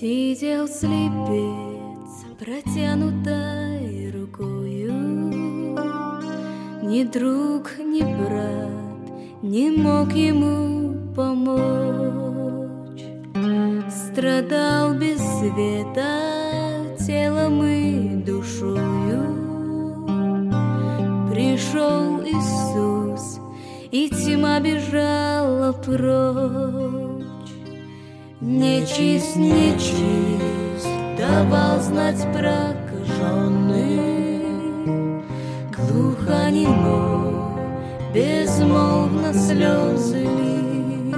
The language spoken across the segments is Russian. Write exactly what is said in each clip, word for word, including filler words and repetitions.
Сидел слепец протянутой рукою, ни друг, ни брат не мог ему помочь. Страдал без света телом и душою. Пришел Иисус, и тьма бежала прочь. Нечист, нечист, давал знать прокаженный, глухонемой, безмолвно слезы лил.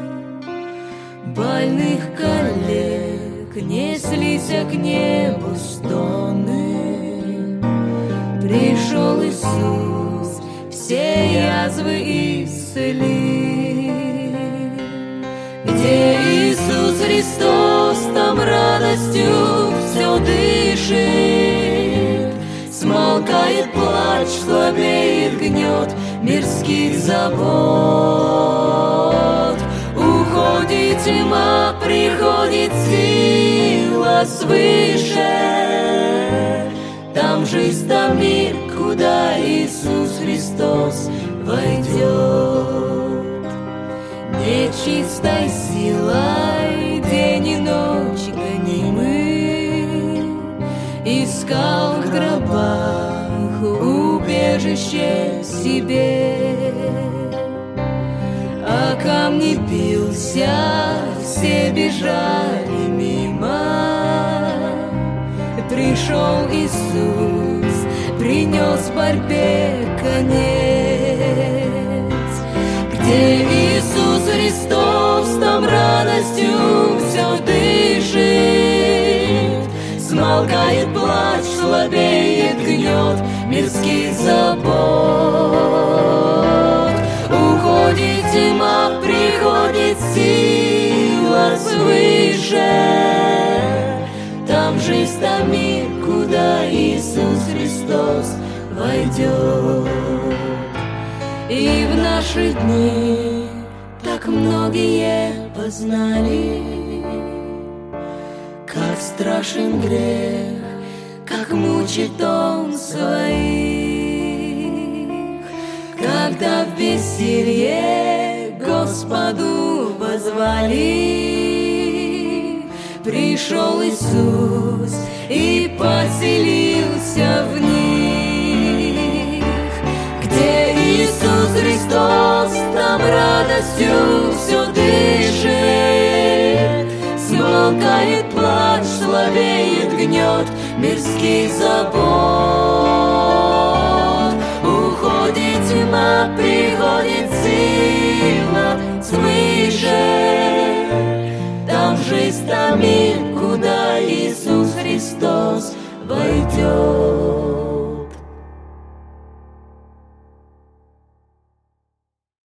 Больных коллег неслись к небу стоны. Пришел Иисус, все язвы исцелил. Где Иисус Христос, там радостью все дышит. Смолкает плач, слабеет гнет мирских забот. Уходит тьма, приходит сила свыше. Там жизнь, там мир, куда Иисус Христос войдет. Нечистой силой день и ночь гонимый искал в гробах убежище себе. А камни бился, все бежали мимо. Пришел Иисус, принес борьбе конец. Где Иисус Христос, там радостью все дышит. Смолкает плач, слабеет гнет мирских забот. Уходит тьма, приходит сила свыше. Там жизнь, там мир, куда Иисус Христос войдет. И в наши дни так многие познали, как страшен грех, как мучит он своих. Когда в бессилье Господу возвали, пришел Иисус и поселился в них. Где Иисус Христос, там радостью все дышит. Смолкает плач, слабеет гнет мирских забот. Уходит тьма, приходит сила свыше. Там жизнь, там мир, куда Иисус Христос войдет.